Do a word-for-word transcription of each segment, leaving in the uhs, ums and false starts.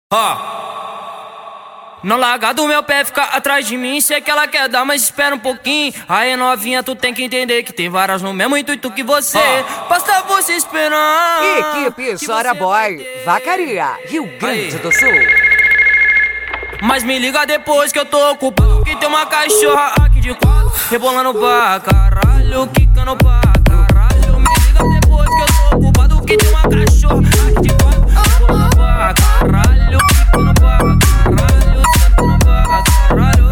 Ó, não larga do meu pé, fica atrás de mim. Sei que ela quer dar, mas espera um pouquinho. Aí novinha, tu tem que entender que tem várias no mesmo intuito que você. Ó, basta você esperar. Equipe Chora Boy, Vacaria, Rio Grande do Sul. Mas me liga depois que eu tô ocupado, que tem uma cachorra aqui de quatro, rebolando pra caralho, quicando pra caralho. Me liga depois que eu tô ocupado, que tem uma cachorra aqui de quatro, rebolando pra caralho, quicando pra caralho, sentando pra caralho.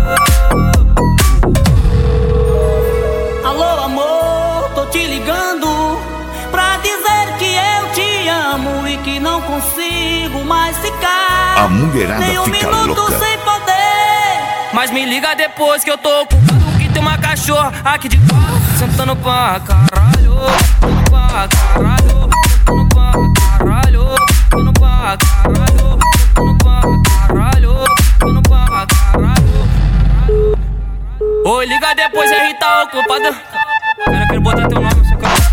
Alô amor, tô te ligando pra dizer que eu te amo e que não consigo mais ficar. A mulherada nem um fica minuto louca. sem poder. Mas me liga depois que eu tô ocupado, que tem uma cachorra aqui de quatro, sentando pra caralho, sentando pra caralho, sentando pra caralho, sentando pra caralho, sentando pra caralho, sentando pra caralho. Oi, liga depois, aí tá ocupada. Cara, quero botar teu nome no seu carro.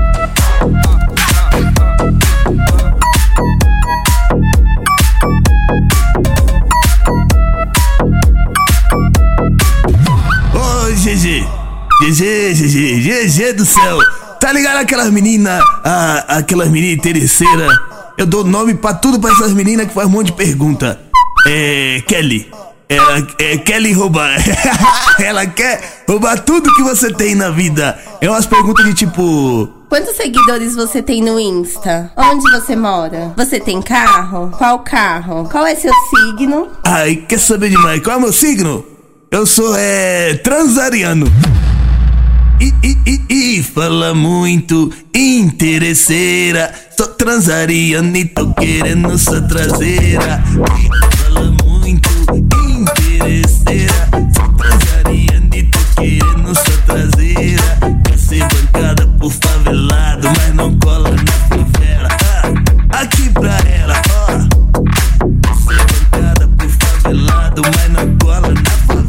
G G, G G, G G, G G do céu. Tá ligado aquelas meninas, ah, aquelas meninas interesseiras? Eu dou nome pra tudo pra essas meninas que faz um monte de pergunta. É, Kelly. Ela, é, Kelly rouba. Ela quer roubar tudo que você tem na vida. É umas perguntas de tipo... Quantos seguidores você tem no Insta? Onde você mora? Você tem carro? Qual carro? Qual é seu signo? Ai, quer saber demais? Qual é o meu signo? Eu sou, é... transariano. E, e, e, e fala muito, interesseira. Sou transariano e tô querendo sua traseira. E fala muito, interesseira. Sou transariano e tô querendo sua traseira. Quer ser bancada por favelado, mas não cola na favela. Ah, aqui pra ela, ó. Quer ser bancada por favelado, mas não cola na favela.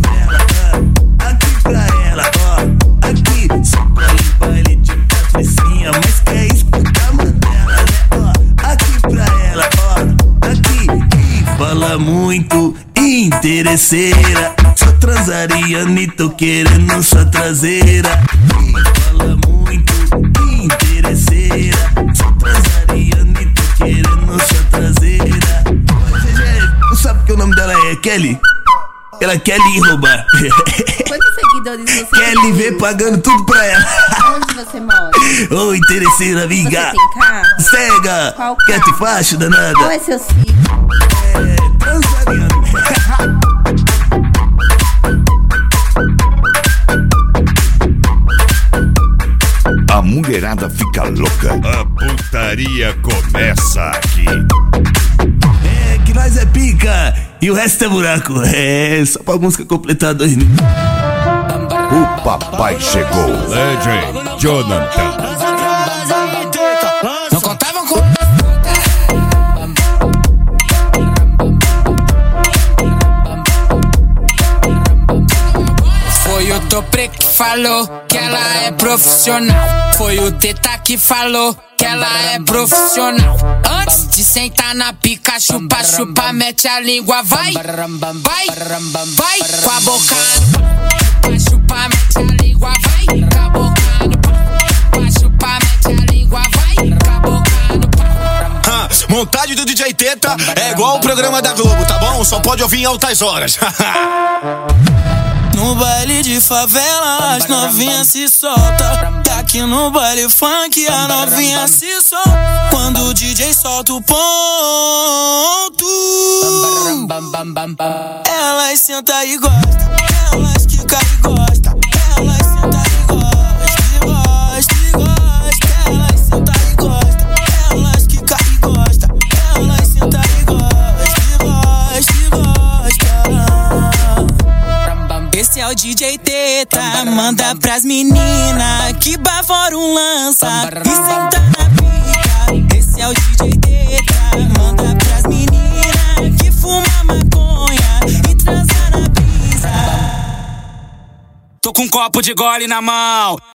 Só pra ir baile de patricinha, mas quer escutar Mandela, né? Ó, aqui pra ela, ó, aqui. E fala muito, interesseira. Sou transariano e tô querendo sua traseira. E fala muito, interesseira. Sou transariano e tô querendo sua traseira. Não sabe que o nome dela é Kelly? Ela quer lhe roubar. Quantos seguidores você quer tem? lhe ver pagando tudo pra ela. Onde você mora? Ô, oh, interesseira, amiga. Você tem carro? Cega. Qual Quer te faço, danada? Qual é seu signo? É, transariano. A mulherada fica louca. A putaria começa aqui. É, que nós é pica e o resto é buraco. É, só pra música completar dois minutos. O papai chegou. Legend Jonathan. Não contavam com... Foi o Topre que falou que ela é profissional. Foi o Teta que falou que ela é profissional. Antes de sentar na pica, chupa, chupa, mete a língua, vai, vai, vai, com a boca no chupa, mete a língua, vai, com a boca no chupa, mete a língua, vai, com a boca no montagem do D J Teta é igual o programa da Globo, tá bom? Só pode ouvir em altas horas. No baile de favela as novinhas se soltam. E aqui no baile funk a novinha se solta. Quando o D J solta o ponto, elas sentam e gostam. Elas quicam e gostam. Elas sentam e gostam. Gosta e gosta. Elas sentam e gostam. Elas quicam e gostam. Elas sentam e gostam. Gosta e gosta. Esse é o D J Teta, manda pras meninas que bafora um lança e senta na pica. Esse é o D J Teta, manda pras meninas que fuma maconha e transa na brisa. Tô com um copo de gole na mão,